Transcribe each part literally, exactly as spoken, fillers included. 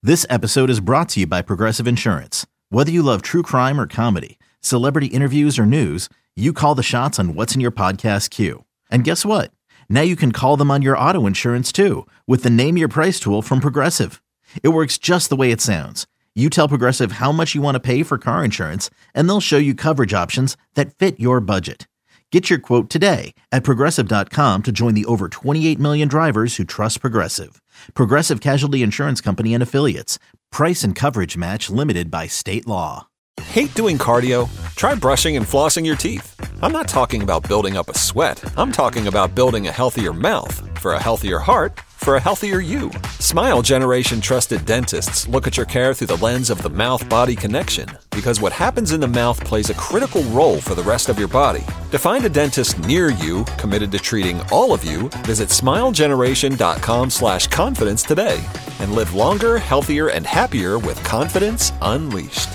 This episode is brought to you by Progressive Insurance. Whether you love true crime or comedy, celebrity interviews or news, you call the shots on what's in your podcast queue. And guess what? Now you can call them on your auto insurance too with the Name Your Price tool from Progressive. It works just the way it sounds. You tell Progressive how much you want to pay for car insurance, and they'll show you coverage options that fit your budget. Get your quote today at Progressive dot com to join the over twenty-eight million drivers who trust Progressive. Progressive Casualty Insurance Company and Affiliates. Price and coverage match limited by state law. Hate doing cardio? Try brushing and flossing your teeth. I'm not talking about building up a sweat. I'm talking about building a healthier mouth. For a healthier heart, for a healthier you. Smile Generation trusted dentists look at your care through the lens of the mouth-body connection, because what happens in the mouth plays a critical role for the rest of your body. To find a dentist near you committed to treating all of you, visit smilegeneration.com slash confidence today and live longer, healthier, and happier with confidence unleashed.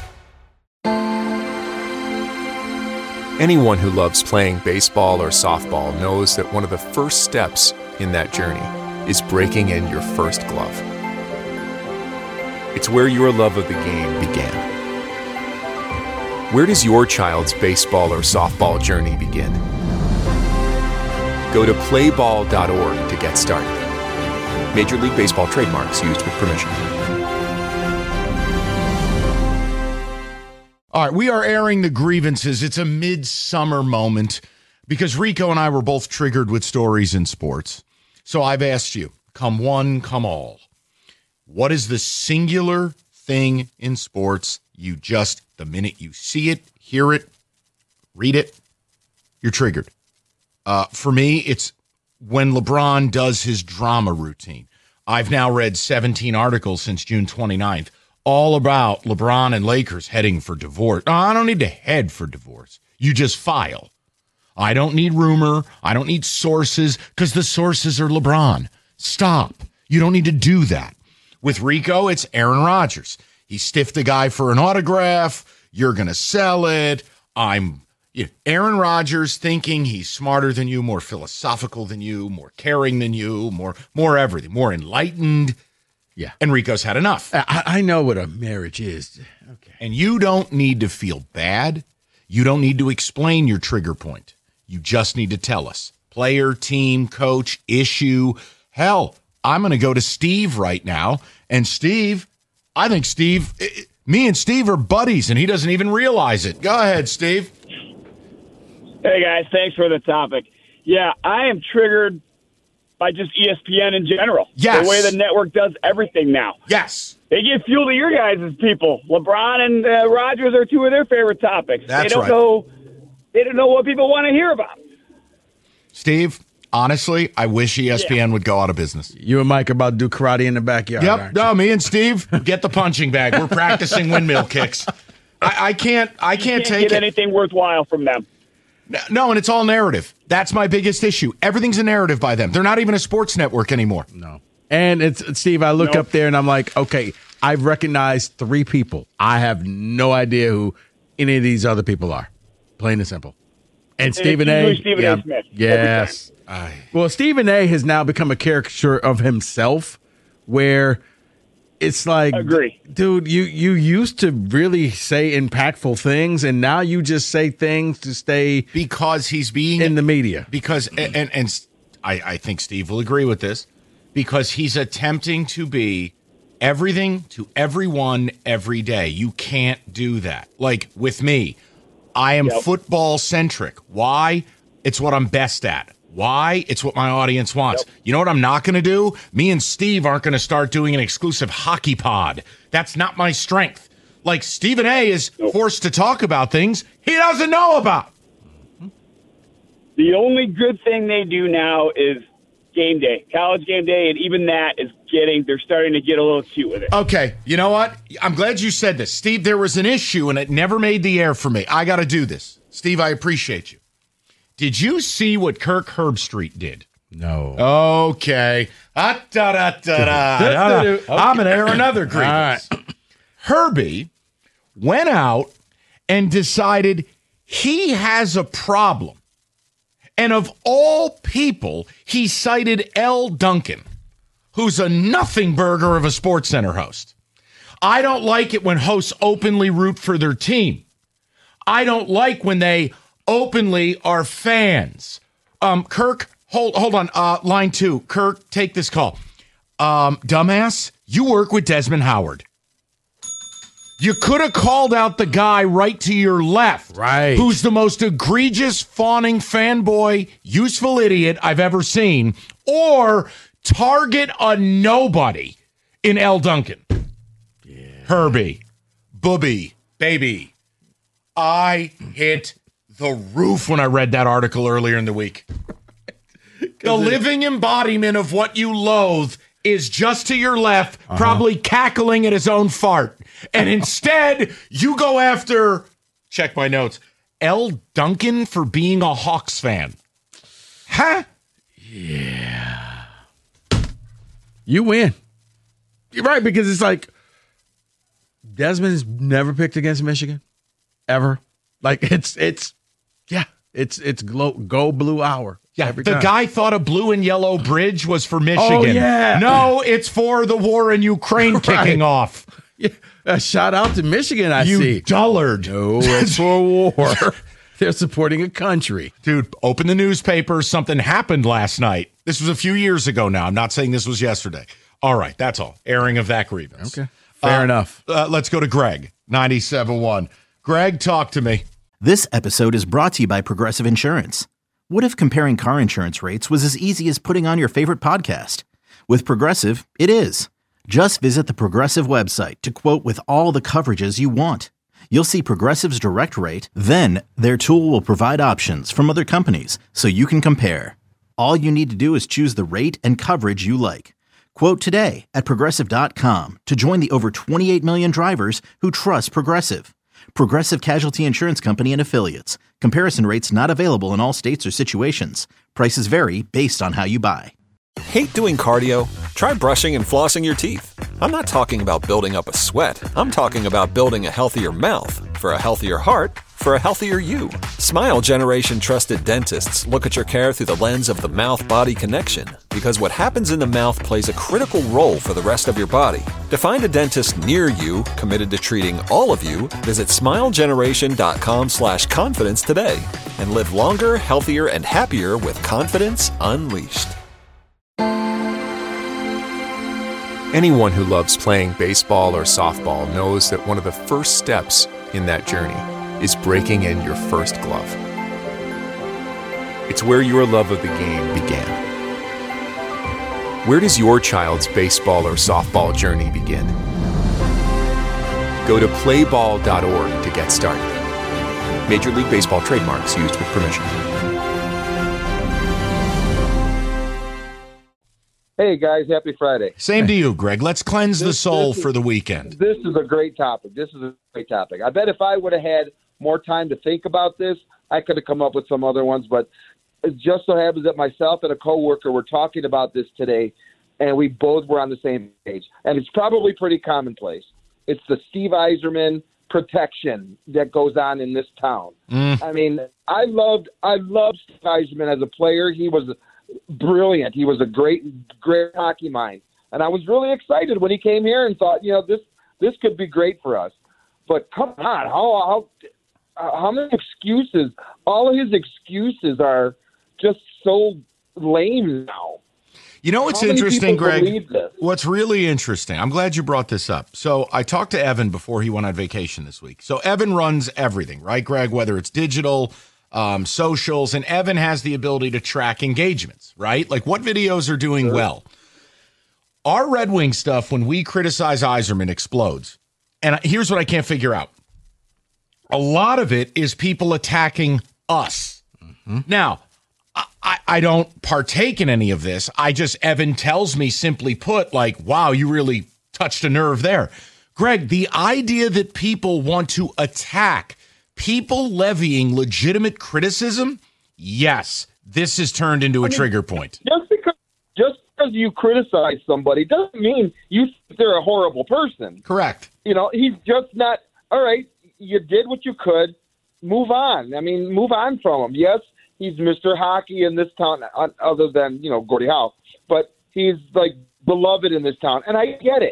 Anyone who loves playing baseball or softball knows that one of the first steps in that journey is breaking in your first glove. It's where your love of the game began. Where does your child's baseball or softball journey begin? Go to play ball dot org to get started. Major League Baseball trademarks used with permission. All right, we are airing the grievances. It's a midsummer moment because Rico and I were both triggered with stories in sports. So I've asked you, come one, come all. What is the singular thing in sports you just, the minute you see it, hear it, read it, you're triggered? Uh, for me, it's when LeBron does his drama routine. I've now read seventeen articles since June twenty-ninth, all about LeBron and Lakers heading for divorce. No, I don't need to head for divorce. You just file. I don't need rumor. I don't need sources because the sources are LeBron. Stop. You don't need to do that. With Rico, it's Aaron Rodgers. He stiffed a guy for an autograph. You're going to sell it. I'm you know, Aaron Rodgers thinking he's smarter than you, more philosophical than you, more caring than you, more, more everything, more enlightened. Yeah. Enrico's had enough. I, I know what a marriage is. Okay. And you don't need to feel bad. You don't need to explain your trigger point. You just need to tell us. Player, team, coach, issue. Hell, I'm going to go to Steve right now. And Steve, I think Steve, me and Steve are buddies, and he doesn't even realize it. Go ahead, Steve. Hey, guys. Thanks for the topic. Yeah, I am triggered by just E S P N in general. Yes. The way the network does everything now. Yes. They give fuel to your guys' people. LeBron and uh, Rodgers are two of their favorite topics. That's they don't right. know. They don't know what people want to hear about. Steve, honestly, I wish E S P N yeah. would go out of business. You and Mike are about to do karate in the backyard. Yep. No, me and Steve, get the punching bag. We're practicing windmill kicks. I, I can't. I can't, can't take get it. anything worthwhile from them. No, and it's all narrative. That's my biggest issue. Everything's a narrative by them. They're not even a sports network anymore. No. And it's Steve, I look nope. up there and I'm like, okay, I've recognized three people. I have no idea who any of these other people are. Plain and simple. And, and Stephen A. Stephen yeah, A. Smith. Yes. I, well, Stephen A. has now become a caricature of himself where it's like, agree. dude, you, you used to really say impactful things, and now you just say things to stay because he's being in the media. Because and and, and I, I think Steve will agree with this, because he's attempting to be everything to everyone every day. You can't do that. Like with me, I am yep. football centric. Why? It's what I'm best at. Why? It's what my audience wants. Yep. You know what I'm not going to do? Me and Steve aren't going to start doing an exclusive hockey pod. That's not my strength. Like, Stephen A. is nope. forced to talk about things he doesn't know about. The only good thing they do now is game day, college game day, and even that is getting, they're starting to get a little cute with it. Okay, you know what? I'm glad you said this. Steve, there was an issue, and it never made the air for me. I got to do this. Steve, I appreciate you. Did you see what Kirk Herbstreit did? No. Okay. Ah, da, da, da, da, da. I'm going to air another grievance. All right. Herbie went out and decided he has a problem. And of all people, he cited Elle Duncan, who's a nothing burger of a SportsCenter host. I don't like it when hosts openly root for their team. I don't like when they openly are fans. Um, Kirk, hold hold on. Uh, line two. Kirk, take this call. Um, dumbass, you work with Desmond Howard. You could have called out the guy right to your left, right? Who's the most egregious, fawning fanboy, useful idiot I've ever seen, or target a nobody in L. Duncan. Yeah. Herbie, Booby, baby. I hit the roof when I read that article earlier in the week. The living embodiment of what you loathe is just to your left, uh-huh. probably cackling at his own fart. And instead, you go after, check my notes, L. Duncan for being a Hawks fan. Huh? Yeah. You win. You're right, because it's like Desmond's never picked against Michigan. Ever. Like, it's, it's, yeah, it's, it's glow, go blue hour. Yeah, the time. Guy thought a blue and yellow bridge was for Michigan. Oh, yeah. No, it's for the war in Ukraine right. kicking off. Yeah. A shout out to Michigan, I you see. You dullard. No, it's for war. They're supporting a country. Dude, open the newspaper. Something happened last night. This was a few years ago now. I'm not saying this was yesterday. All right, that's all. Airing of that grievance. Okay, fair uh, enough. Uh, let's go to Greg, ninety-seven point one. Greg, talk to me. This episode is brought to you by Progressive Insurance. What if comparing car insurance rates was as easy as putting on your favorite podcast? With Progressive, it is. Just visit the Progressive website to quote with all the coverages you want. You'll see Progressive's direct rate, then their tool will provide options from other companies so you can compare. All you need to do is choose the rate and coverage you like. Quote today at Progressive dot com to join the over twenty-eight million drivers who trust Progressive. Progressive Casualty Insurance Company and Affiliates. Comparison rates not available in all states or situations. Prices vary based on how you buy. Hate doing cardio? Try brushing and flossing your teeth. I'm not talking about building up a sweat. I'm talking about building a healthier mouth. For a healthier heart, for a healthier you. Smile Generation trusted dentists look at your care through the lens of the mouth-body connection, because what happens in the mouth plays a critical role for the rest of your body. To find a dentist near you committed to treating all of you, visit smilegeneration.com slash confidence today and live longer, healthier, and happier with confidence unleashed. Anyone who loves playing baseball or softball knows that one of the first steps in that journey is breaking in your first glove. It's where your love of the game began. Where does your child's baseball or softball journey begin? Go to play ball dot org to get started. Major League Baseball trademarks used with permission. Hey, guys, happy Friday. Same to you, Greg. Let's cleanse this, the soul is, for the weekend. This is a great topic. This is a great topic. I bet if I would have had more time to think about this, I could have come up with some other ones. But it just so happens that myself and a coworker were talking about this today, and we both were on the same page. And it's probably pretty commonplace. It's the Steve Yzerman protection that goes on in this town. Mm. I mean, I loved, I loved Steve Yzerman as a player. He was brilliant. He was a great, great hockey mind. And I was really excited when he came here and thought, you know, this this could be great for us. But come on, how how how many excuses? All of his excuses are just so lame now. You know what's How many interesting, people Greg? believe this? What's really interesting, I'm glad you brought this up. So I talked to Evan before he went on vacation this week. So Evan runs everything, right, Greg? Whether it's digital, um, socials, and Evan has the ability to track engagements, right? Like what videos are doing Sure. well. Our Red Wing stuff, when we criticize Yzerman, explodes. And here's what I can't figure out. A lot of it is people attacking us. Mm-hmm. Now, I, I don't partake in any of this. I just, Evan tells me simply put, like, wow, you really touched a nerve there. Greg, the idea that people want to attack people levying legitimate criticism, yes, this has turned into a I mean, trigger point. Just because, just because you criticize somebody doesn't mean you think they're a horrible person. Correct. You know, he's just not, all right, you did what you could, move on. I mean, move on from him. Yes, he's Mister Hockey in this town, other than, you know, Gordie Howe. But he's, like, beloved in this town. And I get it.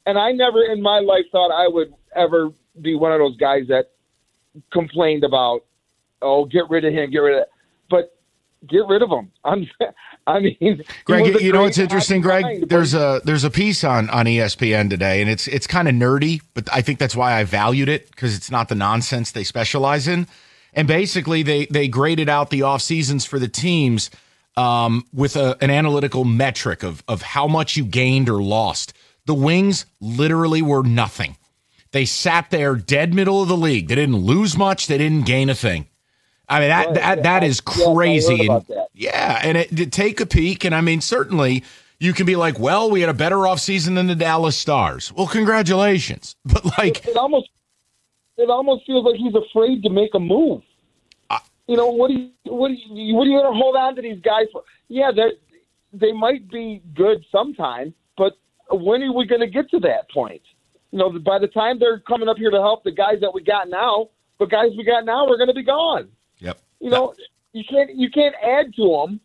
And I never in my life thought I would ever be one of those guys that complained about, oh, get rid of him, get rid of that. But get rid of him. I'm, I mean, Greg, you know what's interesting, Greg? Mind, there's a there's a piece on, on E S P N today, and it's it's kind of nerdy, but I think that's why I valued it, because it's not the nonsense they specialize in. And basically, they they graded out the off seasons for the teams um, with a, an analytical metric of of how much you gained or lost. The Wings literally were nothing. They sat there dead middle of the league. They didn't lose much. They didn't gain a thing. I mean, that right, that, yeah, that is crazy. Yeah, and, that. yeah, and it, to take a peek, and I mean, certainly you can be like, well, we had a better offseason than the Dallas Stars. Well, congratulations. But like, it, it almost it almost feels like he's afraid to make a move. Uh, you know, what do you what do you what are you going to hold on to these guys for? Yeah, they they might be good sometime, but when are we going to get to that point? You know, by the time they're coming up here to help the guys that we got now, the guys we got now are going to be gone. Yep. You know, you can't you can't add to them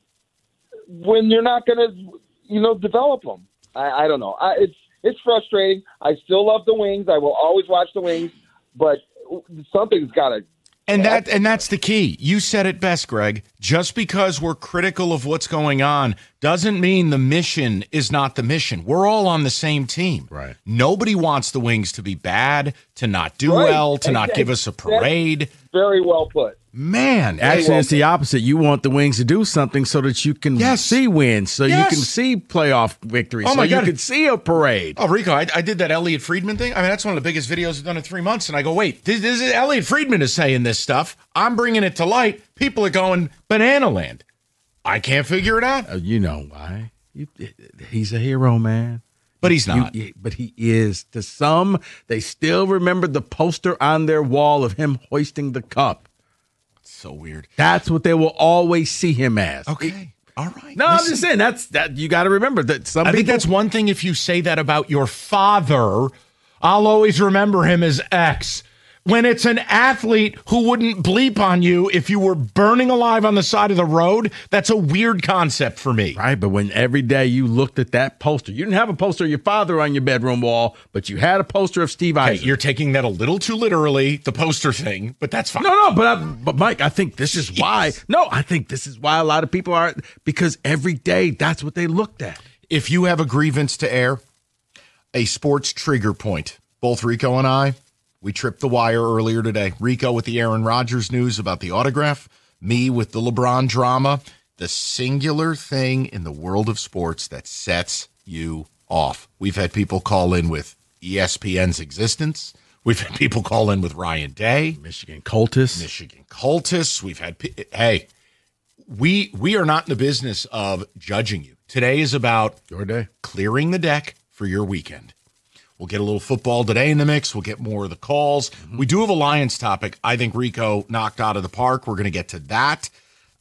when you're not going to, you know, develop them. I, I don't know. I, it's it's frustrating. I still love the Wings. I will always watch the Wings, but something's got to. And that and that's the key. You said it best, Greg. Just because we're critical of what's going on doesn't mean the mission is not the mission. We're all on the same team. Right. Nobody wants the Wings to be bad, to not do right. well, to not give us a parade. That's very well put. Man, actually, well, it's the opposite. You want the Wings to do something so that you can yes. see wins, so yes. you can see playoff victories, oh so my you God. can see a parade. Oh, Rico, I, I did that Elliot Friedman thing. I mean, that's one of the biggest videos I've done in three months. And I go, wait, this, this is Elliot Friedman is saying this stuff. I'm bringing it to light. People are going banana land. I can't figure it out. Uh, you know why? You, he's a hero, man. But he's not. You, but he is. To some, they still remember the poster on their wall of him hoisting the cup. So weird. That's what they will always see him as. Okay. All right. No, Listen, I'm just saying that's that you got to remember that some I people, think that's one thing. If you say that about your father, I'll always remember him as X. When it's an athlete who wouldn't bleep on you if you were burning alive on the side of the road, that's a weird concept for me. Right, but when every day you looked at that poster, you didn't have a poster of your father on your bedroom wall, but you had a poster of Steve Eisner. Okay, you're taking that a little too literally, the poster thing, but that's fine. No, no, but, I, but Mike, I think this is why. No, I think this is why a lot of people are, because every day that's what they looked at. If you have a grievance to air, a sports trigger point, both Rico and I, we tripped the wire earlier today. Rico with the Aaron Rodgers news about the autograph. Me with the LeBron drama. The singular thing in the world of sports that sets you off. We've had people call in with E S P N's existence. We've had people call in with Ryan Day. Michigan cultists. Michigan cultists. We've had, hey, we we are not in the business of judging you. Today is about your day, clearing the deck for your weekend. We'll get a little football today in the mix. We'll get more of the calls. Mm-hmm. We do have a Lions topic. I think Rico knocked out of the park. We're going to get to that.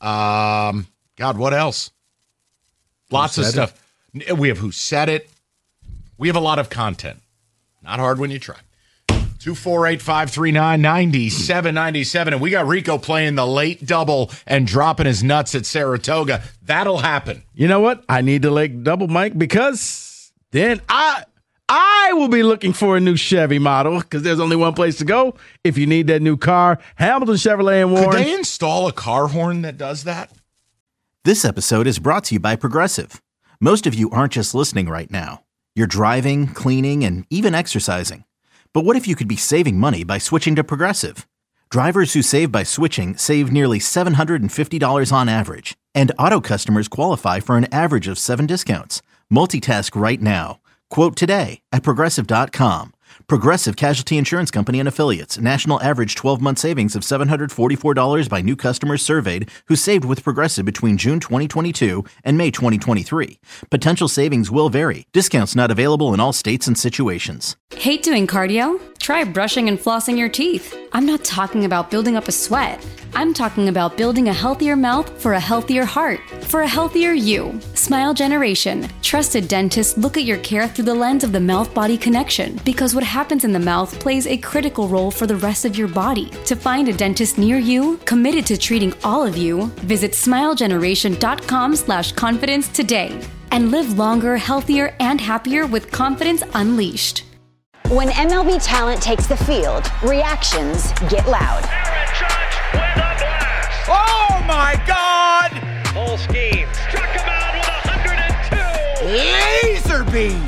Um, God, what else? Lots of stuff. It? We have Who Said It. We have a lot of content. Not hard when you try. two four eight, five three nine, nine seven nine seven. And we got Rico playing the late double and dropping his nuts at Saratoga. That'll happen. You know what? I need the late double, Mike, because then I... I will be looking for a new Chevy model because there's only one place to go if you need that new car. Hamilton Chevrolet and Warren. Could they install a car horn that does that? This episode is brought to you by Progressive. Most of you aren't just listening right now. You're driving, cleaning, and even exercising. But what if you could be saving money by switching to Progressive? Drivers who save by switching save nearly seven hundred fifty dollars on average. And auto customers qualify for an average of seven discounts. Multitask right now. Quote today at Progressive dot com. Progressive Casualty Insurance Company and Affiliates. National average twelve-month savings of seven hundred forty-four dollars by new customers surveyed who saved with Progressive between June twenty twenty-two and May twenty twenty-three. Potential savings will vary. Discounts not available in all states and situations. Hate doing cardio? Try brushing and flossing your teeth. I'm not talking about building up a sweat. I'm talking about building a healthier mouth for a healthier heart, for a healthier you. Smile Generation. Trusted dentists look at your care through the lens of the mouth-body connection because what happens in the mouth plays a critical role for the rest of your body. To find a dentist near you, committed to treating all of you, visit smilegeneration.com slash confidence today and live longer, healthier, and happier with confidence unleashed. When M L B talent takes the field, reactions get loud. Aaron Judge with a blast. Oh my God! Full scheme. Struck him out with one hundred two. Laser beam.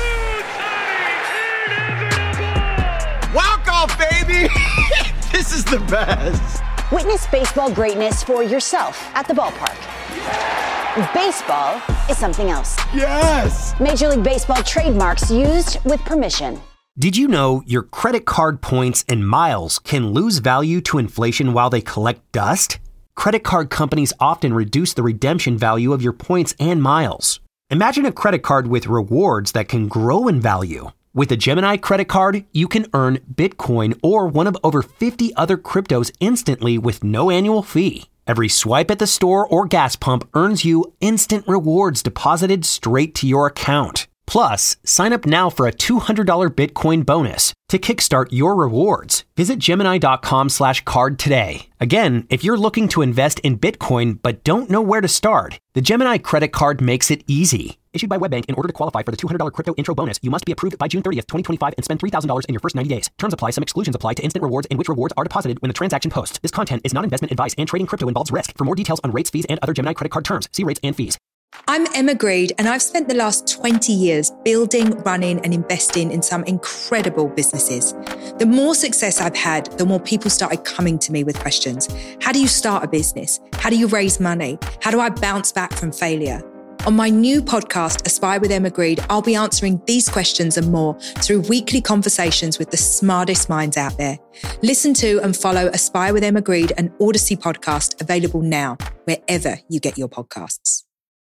Inevitable. Walk off, baby. This is the best. Witness baseball greatness for yourself at the ballpark. Baseball is something else. Yes. Major League Baseball trademarks used with permission. Did you know your credit card points and miles can lose value to inflation while they collect dust? Credit card companies often reduce the redemption value of your points and miles. Imagine a credit card with rewards that can grow in value. With a Gemini credit card, you can earn Bitcoin or one of over fifty other cryptos instantly with no annual fee. Every swipe at the store or gas pump earns you instant rewards deposited straight to your account. Plus, sign up now for a two hundred dollars Bitcoin bonus to kickstart your rewards. Visit Gemini.com slash card today. Again, if you're looking to invest in Bitcoin but don't know where to start, the Gemini credit card makes it easy. Issued by WebBank, in order to qualify for the two hundred dollars crypto intro bonus, you must be approved by June thirtieth, twenty twenty-five and spend three thousand dollars in your first ninety days. Terms apply. Some exclusions apply to instant rewards in which rewards are deposited when the transaction posts. This content is not investment advice and trading crypto involves risk. For more details on rates, fees, and other Gemini credit card terms, see rates and fees. I'm Emma Greed, and I've spent the last twenty years building, running, and investing in some incredible businesses. The more success I've had, the more people started coming to me with questions. How do you start a business? How do you raise money? How do I bounce back from failure? On my new podcast, Aspire with Emma Greed, I'll be answering these questions and more through weekly conversations with the smartest minds out there. Listen to and follow Aspire with Emma Greed, an Odyssey podcast, available now, wherever you get your podcasts.